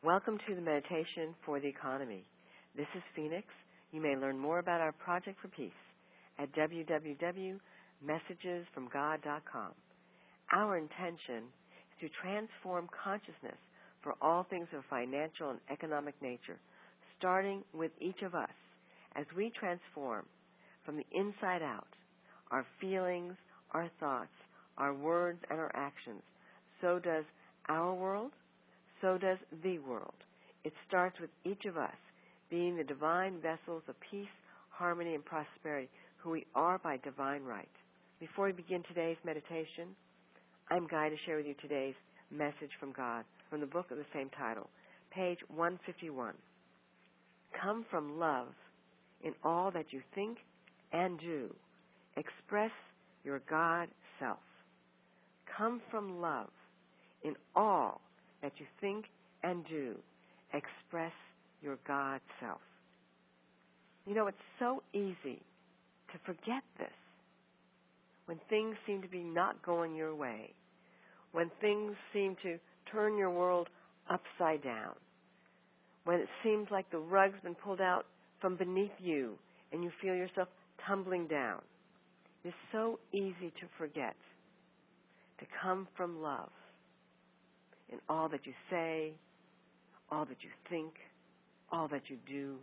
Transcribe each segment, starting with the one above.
Welcome to the Meditation for the Economy. This is Phoenix. You may learn more about our Project for Peace at www.messagesfromgod.com. Our intention is to transform consciousness for all things of financial and economic nature, starting with each of us as we transform from the inside out, our feelings, our thoughts, our words, and our actions. So does our world. So does the world. It starts with each of us being the divine vessels of peace, harmony, and prosperity, who we are by divine right. Before we begin today's meditation, I'm Guy to share with you today's message from God from the book of the same title, page 151. Come from love in all that you think and do. Express your God self. Come from love in all that you think and do. Express your God self. You know, it's so easy to forget this when things seem to be not going your way, when things seem to turn your world upside down, when it seems like the rug's been pulled out from beneath you and you feel yourself tumbling down. It's so easy to forget to come from love in all that you say, all that you think, all that you do.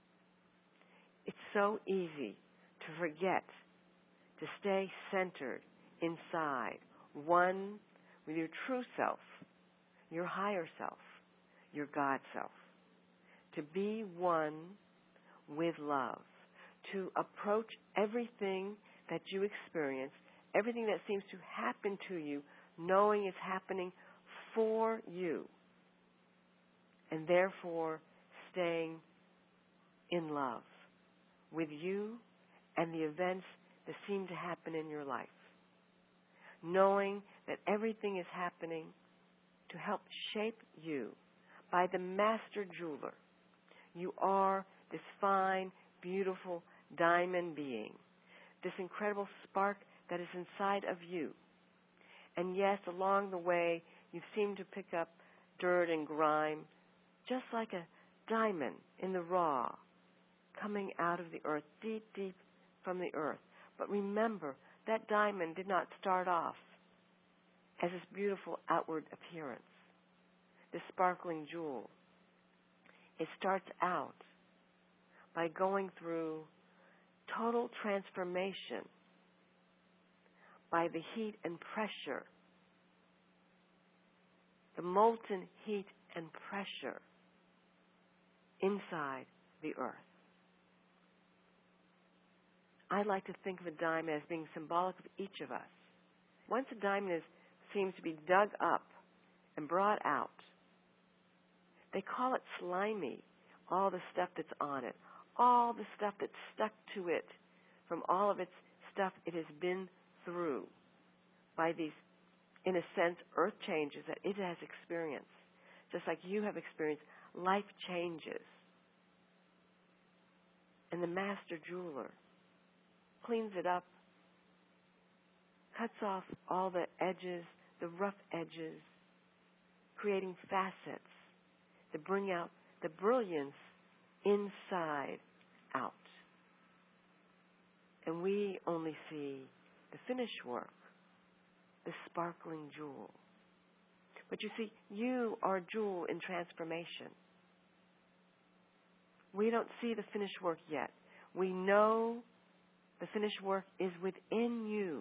It's so easy to forget to stay centered inside, one with your true self, your higher self, your God self. To be one with love, to approach everything that you experience, everything that seems to happen to you, knowing it's happening for you, and therefore staying in love with you and the events that seem to happen in your life, knowing that everything is happening to help shape you by the master jeweler. You are this fine, beautiful diamond being, this incredible spark that is inside of you. And yes, along the way, you seem to pick up dirt and grime, just like a diamond in the raw, coming out of the earth, deep, deep from the earth. But remember, that diamond did not start off as this beautiful outward appearance, this sparkling jewel. It starts out by going through total transformation by the heat and pressure, the molten heat and pressure inside the earth. I like to think of a diamond as being symbolic of each of us. Once a diamond seems to be dug up and brought out, they call it slimy, all the stuff that's on it, all the stuff that's stuck to it from all of its stuff it has been through by these, in a sense, earth changes that it has experienced, just like you have experienced life changes. And the master jeweler cleans it up, cuts off all the edges, the rough edges, creating facets that bring out the brilliance inside out. And we only see the finished work, the sparkling jewel. But you see, you are a jewel in transformation. We don't see the finished work yet. We know the finished work is within you,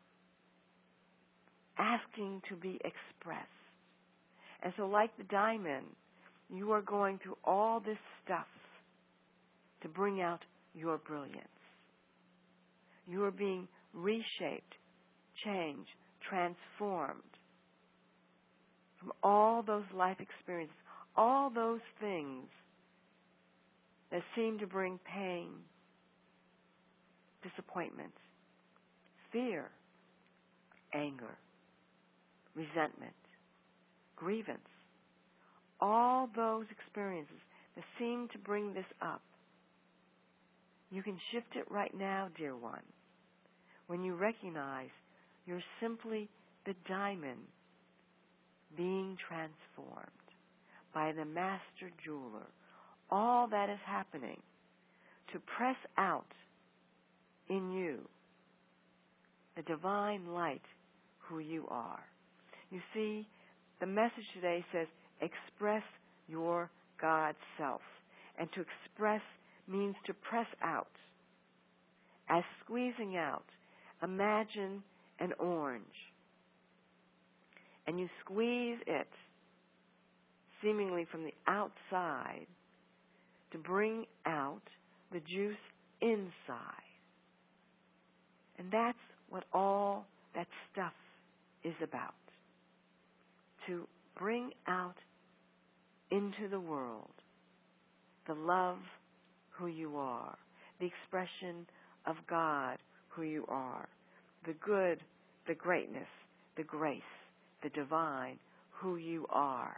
asking to be expressed. And so like the diamond, you are going through all this stuff to bring out your brilliance. You are being reshaped, changed, transformed from all those life experiences, all those things that seem to bring pain, disappointment, fear, anger, resentment, grievance, all those experiences that seem to bring this up. You can shift it right now, dear one, when you recognize you're simply the diamond being transformed by the master jeweler all that is happening to press out in you the divine light who you are. You see, the message today says, express your God self. And to express means to press out. As squeezing out, imagine an orange. And you squeeze it, seemingly from the outside, to bring out the juice inside. And that's what all that stuff is about. To bring out into the world the love who you are, the expression of God who you are, the good, the greatness, the grace, the divine who you are.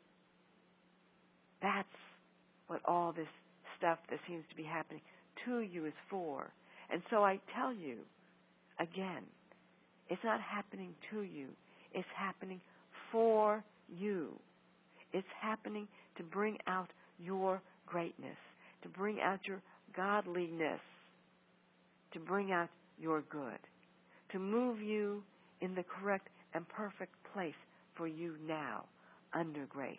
That's what all this stuff that seems to be happening to you is for. And so I tell you, again, it's not happening to you. It's happening for you. It's happening to bring out your greatness, to bring out your godliness, to bring out your good, to move you in the correct and perfect place for you now under grace.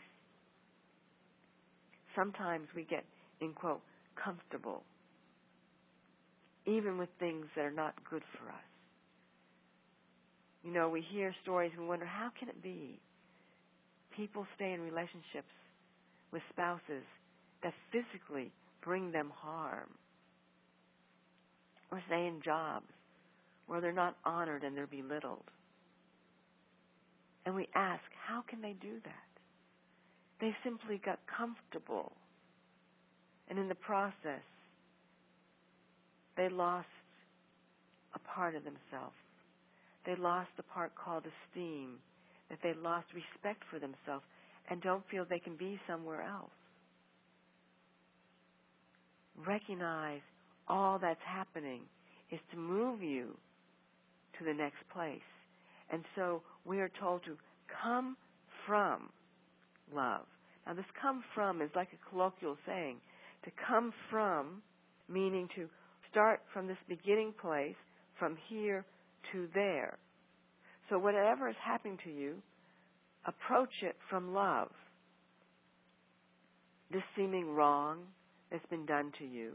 Sometimes we get, in quote, comfortable, even with things that are not good for us. You know, we hear stories and we wonder, how can it be? People stay in relationships with spouses that physically bring them harm, or stay in jobs where they're not honored and they're belittled. And we ask, how can they do that? They simply got comfortable. And in the process, they lost a part of themselves. They lost the part called esteem, that they lost respect for themselves and don't feel they can be somewhere else. Recognize all that's happening is to move you to the next place. And so we are told to come from love. Now this come from is like a colloquial saying. To come from, meaning to start from this beginning place, from here to there. So whatever is happening to you, approach it from love. This seeming wrong that's been done to you,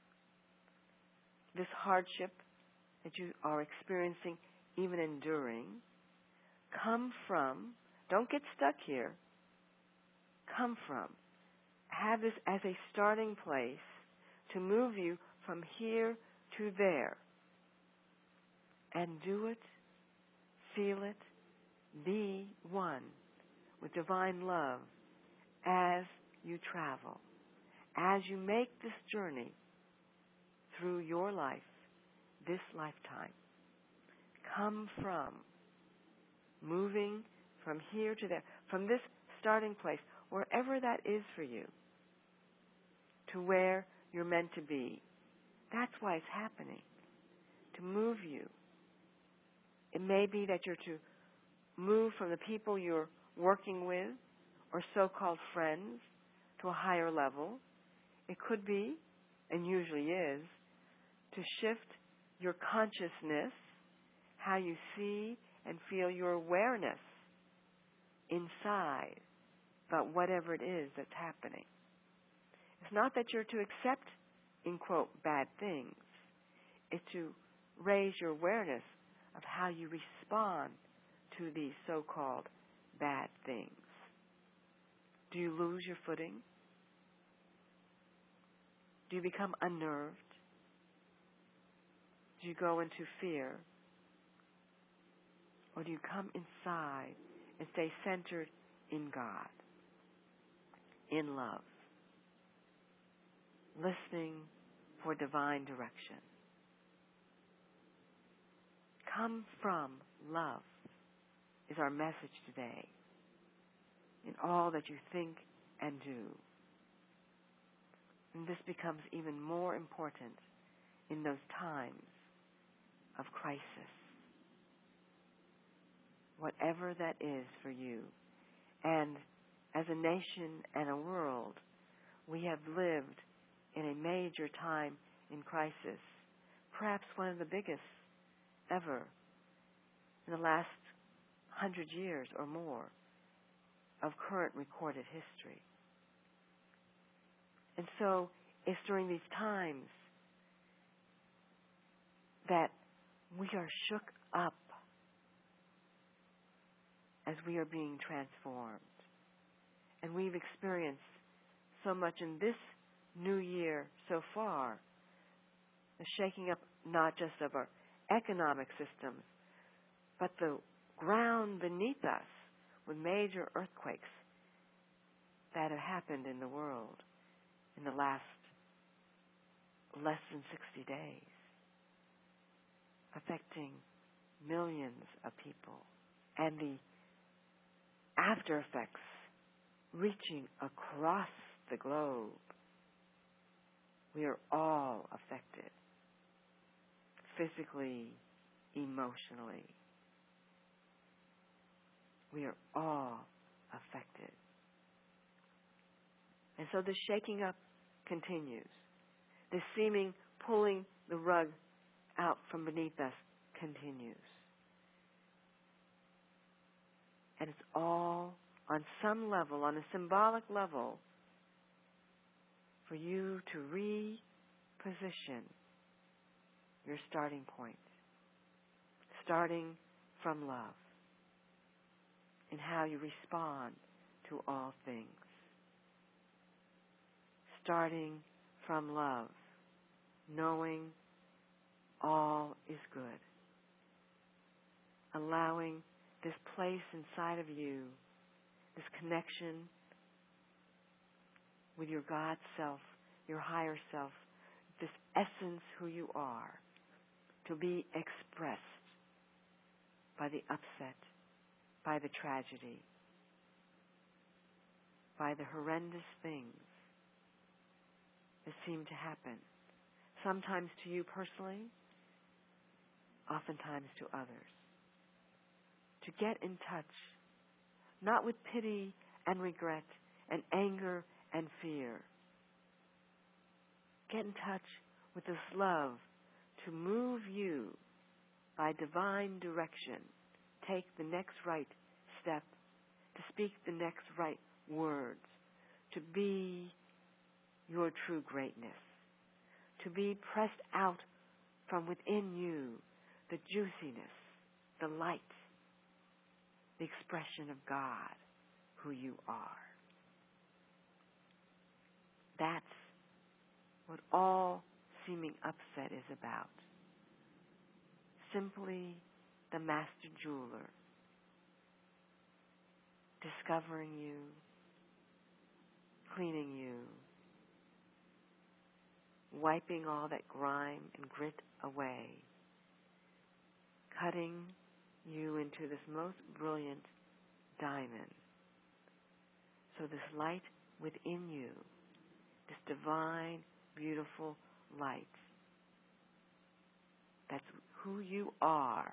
this hardship that you are experiencing, even enduring, come from, don't get stuck here, come from. Have this as a starting place to move you from here to there. And do it, feel it, be one with divine love as you travel, as you make this journey through your life, this lifetime. Come from, moving from here to there, from this starting place, wherever that is for you, to where you're meant to be. That's why it's happening, to move you. It may be that you're to move from the people you're working with or so-called friends to a higher level. It could be, and usually is, to shift your consciousness, how you see and feel your awareness inside about whatever it is that's happening. It's not that you're to accept, in quote, bad things. It's to raise your awareness of how you respond to these so-called bad things. Do you lose your footing? Do you become unnerved? Do you go into fear? Or do you come inside and stay centered in God, in love, listening for divine direction? Come from love is our message today in all that you think and do. And this becomes even more important in those times of crisis. Whatever that is for you. And as a nation and a world, we have lived in a major time in crisis, perhaps one of the biggest ever in the last 100 years or more of current recorded history. And so it's during these times that we are shook up as we are being transformed. And we've experienced so much in this new year so far, the shaking up not just of our economic systems, but the ground beneath us with major earthquakes that have happened in the world in the last less than 60 days, affecting millions of people, and the after effects reaching across the globe. We are all affected, physically, emotionally. We are all affected. And so the shaking up continues. The seeming pulling the rug out from beneath us continues. And it's all on some level, on a symbolic level, for you to reposition your starting point, starting from love, in how you respond to all things. Starting from love, knowing all is good. Allowing this place inside of you, this connection with your God self, your higher self, this essence who you are, to be expressed by the upset, by the tragedy, by the horrendous things that seem to happen, sometimes to you personally, oftentimes to others. To get in touch, not with pity and regret and anger and fear. Get in touch with this love to move you by divine direction. Take the next right step, to speak the next right words, to be your true greatness, to be pressed out from within you the juiciness, the light, the expression of God, who you are. That's what all seeming upset is about. Simply the master jeweler discovering you, cleaning you, wiping all that grime and grit away, cutting you into this most brilliant diamond. So this light within you, this divine, beautiful light, that's who you are,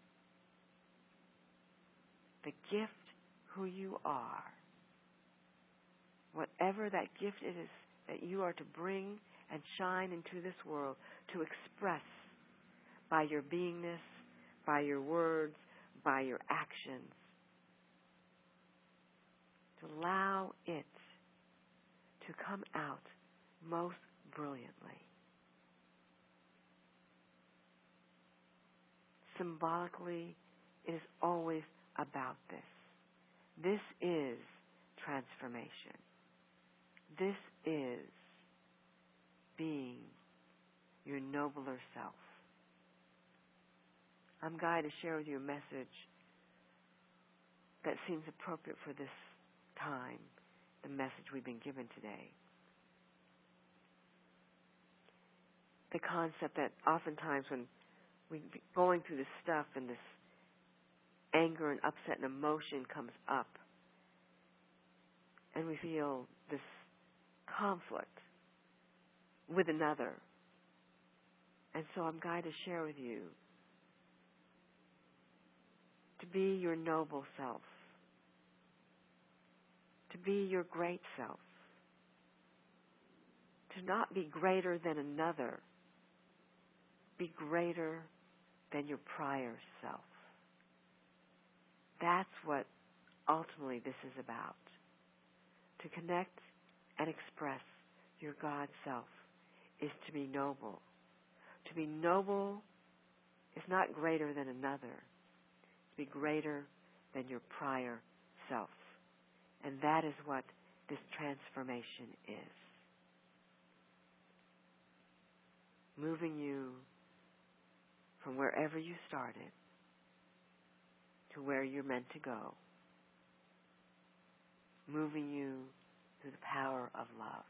the gift who you are, whatever that gift it is that you are to bring and shine into this world, to express by your beingness, by your words, by your actions, to allow it to come out most brilliantly. Symbolically, it is always about this. This is transformation. This is being your nobler self. I'm going to share with you a message that seems appropriate for this time, the message we've been given today. The concept that oftentimes when we're going through this stuff and this anger and upset and emotion comes up, and we feel this conflict with another. And so I'm going to share with you to be your noble self, to be your great self, to not be greater than another, be greater than your prior self. That's what ultimately this is about. To connect and express your God self is to be noble. To be noble is not greater than another. To be greater than your prior self. And that is what this transformation is. Moving you from wherever you started to where you're meant to go. Moving you through the power of love.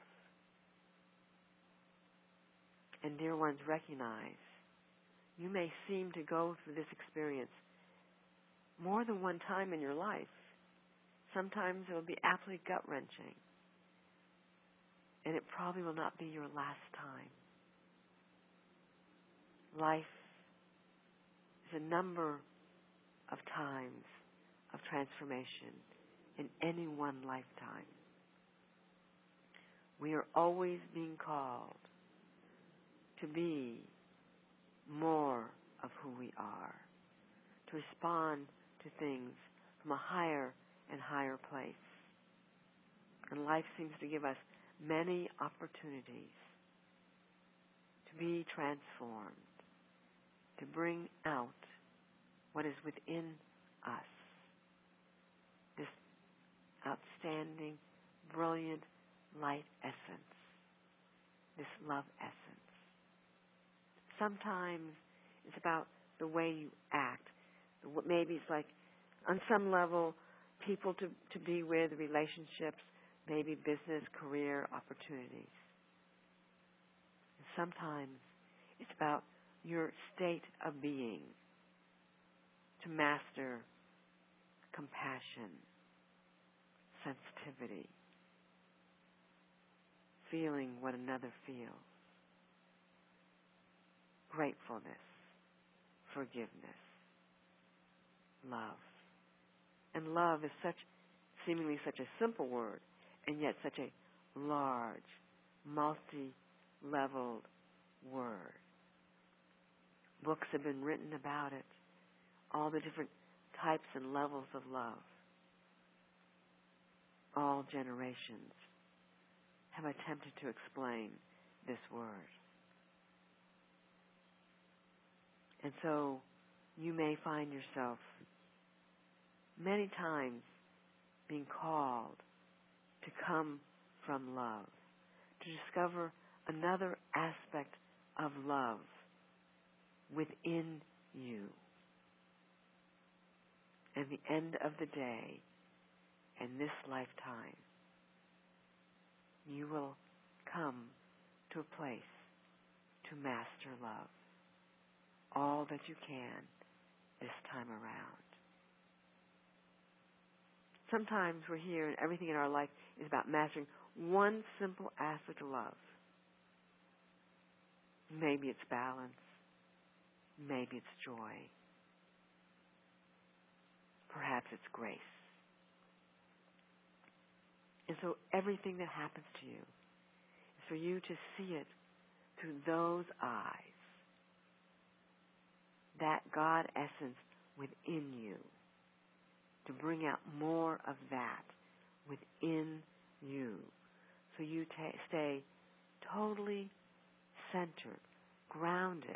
And dear ones, recognize you may seem to go through this experience more than one time in your life. Sometimes it will be absolutely gut-wrenching. And it probably will not be your last time. Life is a number of times of transformation in any one lifetime. We are always being called to be more of who we are, to respond to things from a higher and higher place. And life seems to give us many opportunities to be transformed, to bring out what is within us, this outstanding, brilliant light essence, this love essence. Sometimes it's about the way you act. Maybe it's like, on some level, people to be with, relationships, maybe business, career, opportunities. And sometimes it's about your state of being, to master compassion, sensitivity, feeling what another feels, gratefulness, forgiveness, love. And love is seemingly such a simple word, and yet such a large, multi-leveled word. Books have been written about it, all the different types and levels of love. All generations have attempted to explain this word. And so you may find yourself many times being called to come from love, to discover another aspect of love within you. At the end of the day, in this lifetime, you will come to a place to master love, all that you can this time around. Sometimes we're here and everything in our life is about mastering one simple aspect of love. Maybe it's balance. Maybe it's joy. Perhaps it's grace. And so everything that happens to you is for you to see it through those eyes, that God essence within you, to bring out more of that within you, so you stay totally centered, grounded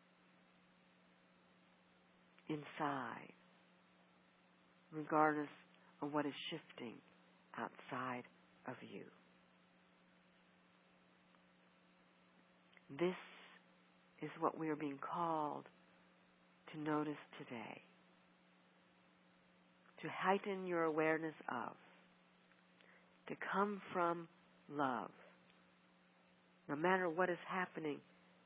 inside, regardless of what is shifting outside of you. This is what we are being called to notice today, to heighten your awareness of, to come from love. No matter what is happening,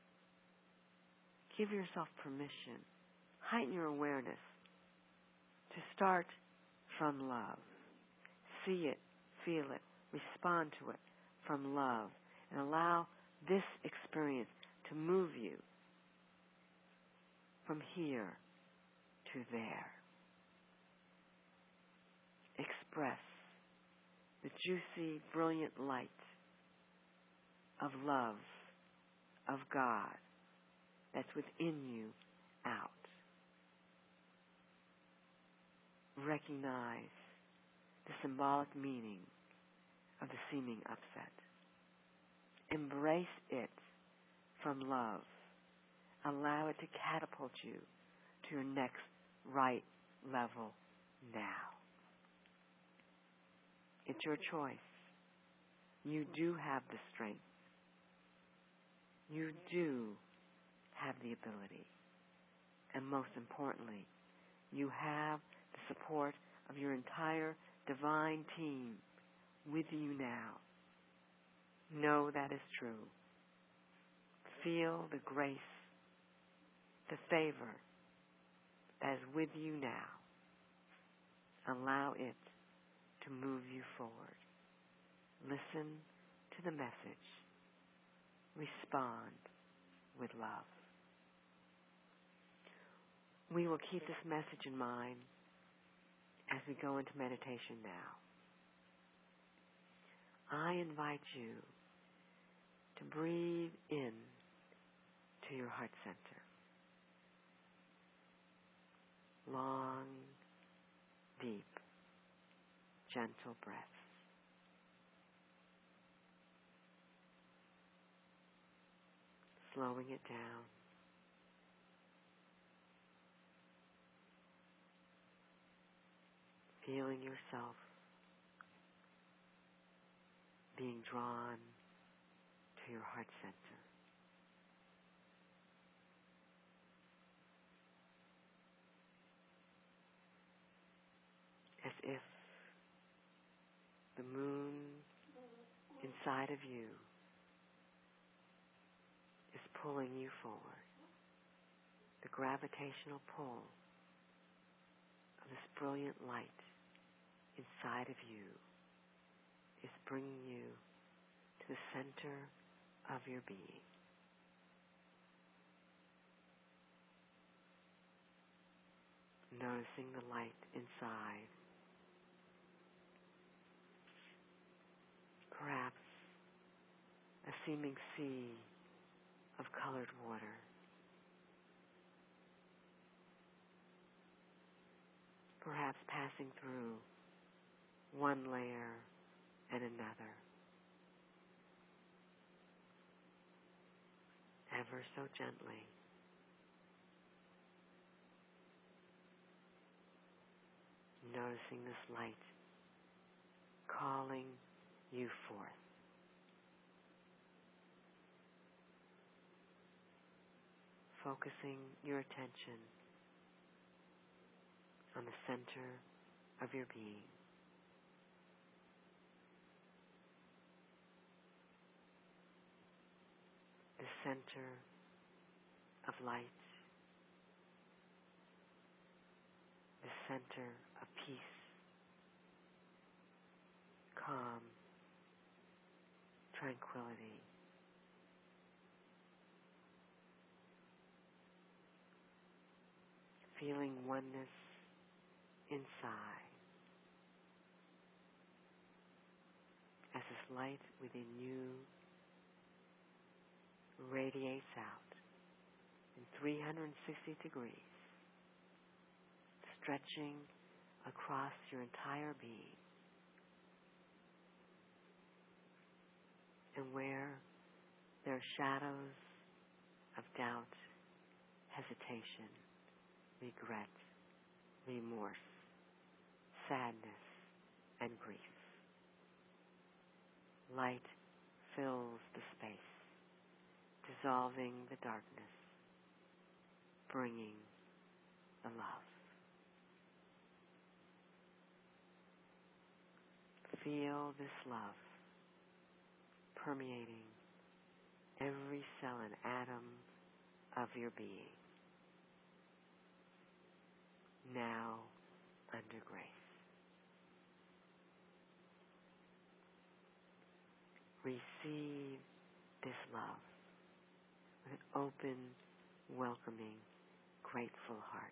give yourself permission, heighten your awareness to start from love. See it, feel it, respond to it from love, and allow this experience to move you from here to there. Express the juicy, brilliant light of love, of God, that's within you out. Recognize the symbolic meaning of the seeming upset. Embrace it from love. Allow it to catapult you to your next right level now. It's your choice. You do have the strength. You do have the ability. And most importantly, you have the support of your entire divine team with you now. Know that is true. Feel the grace, the favor that is with you now. Allow it to move you forward. Listen to the message. Respond with love. We will keep this message in mind as we go into meditation now. I invite you to breathe in to your heart center. Long, deep, gentle breaths. Slowing it down. Feeling yourself being drawn to your heart center. As if the moon inside of you is pulling you forward. The gravitational pull of this brilliant light inside of you is bringing you to the center of your being. Noticing the light inside. Perhaps a seeming sea of colored water. Perhaps passing through one layer and another. Ever so gently. Noticing this light calling you forth. Focusing your attention on the center of your being. The center of light. The center of peace. Calm. Tranquility. Feeling oneness inside as this light within you radiates out in 360 degrees, stretching across your entire being. And where there are shadows of doubt, hesitation, regret, remorse, sadness, and grief, light fills the space, dissolving the darkness, bringing the love. Feel this love permeating every cell and atom of your being. Now under grace. Receive this love with an open, welcoming, grateful heart.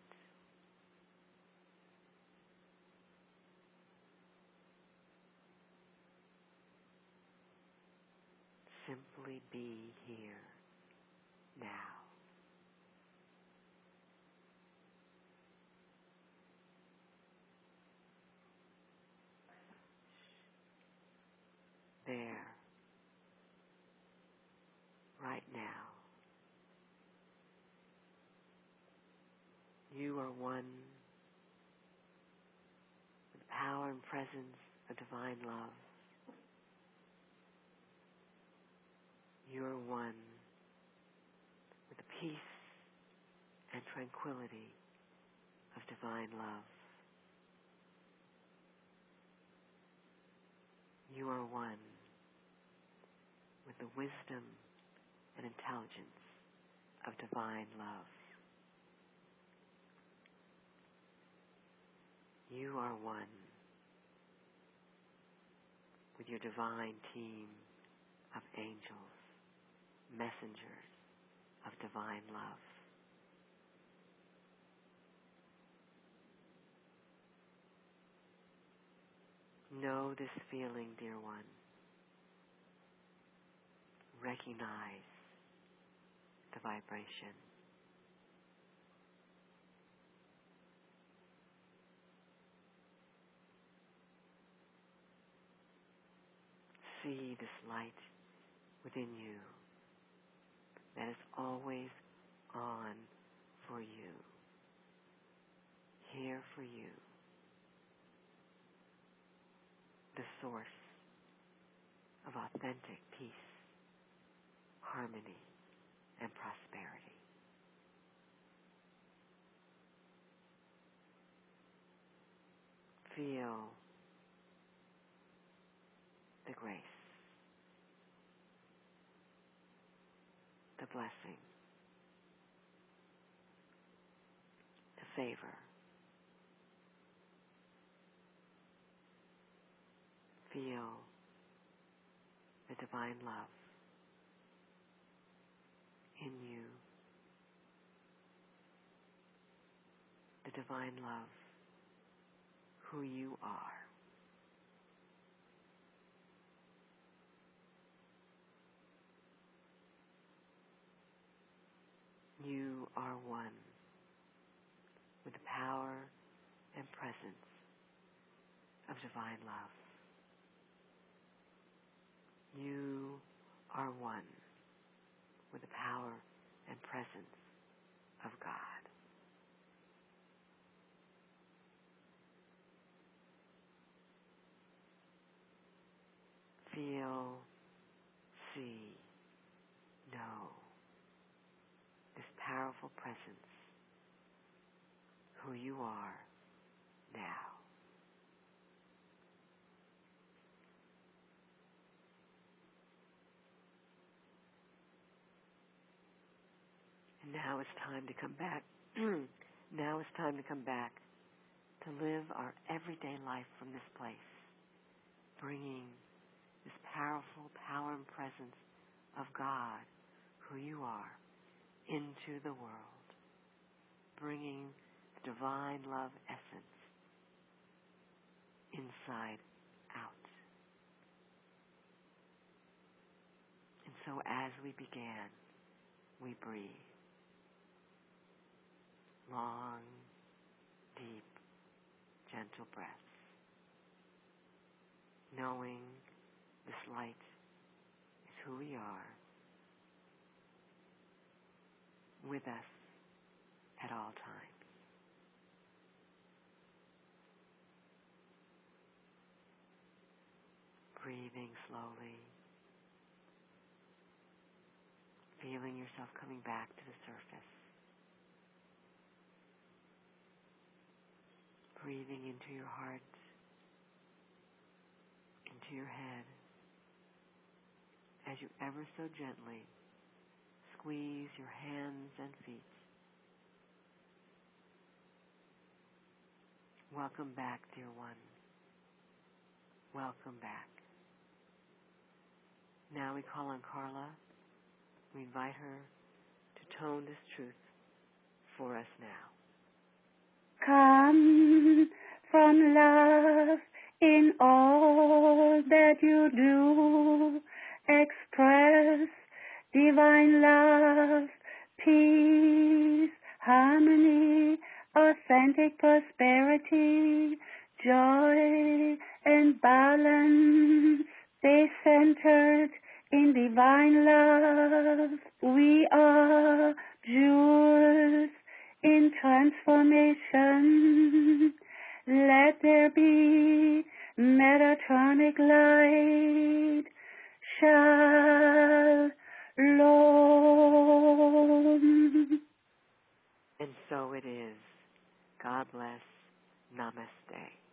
simply be here now. There, right now, you are one with the power and presence of divine love. You are one with the peace and tranquility of divine love. You are one with the wisdom and intelligence of divine love. You are one with your divine team of angels, messengers of divine love. Know this feeling, dear one. Recognize the vibration. See this light within you that is always on for you, here for you, the source of authentic peace, harmony, and prosperity. Feel the grace, the blessing, the favor. Feel the divine love in you, the divine love, who you are. You are one with the power and presence of divine love. You are one with the power and presence of God. Feel, see, know this powerful presence, who you are now. And now it's time to come back. Now it's time to come back to live our everyday life from this place, bringing this powerful power and presence of God, who you are, into the world, bringing the divine love essence inside out. And so as we began, we breathe. Long, deep, gentle breaths, knowing this light is who we are, with us at all times. Breathing slowly, feeling yourself coming back to the surface. Breathing into your heart, into your head, as you ever so gently squeeze your hands and feet. Welcome back, dear one. Welcome back. Now we call on Carla. We invite her to tone this truth for us now. Come from love in all that you do. Express divine love, peace, harmony, authentic prosperity, joy, and balance. Stay centered in divine love. We are jewels in transformation. Let there be Metatronic light. Shalom. And so it is. God bless. Namaste.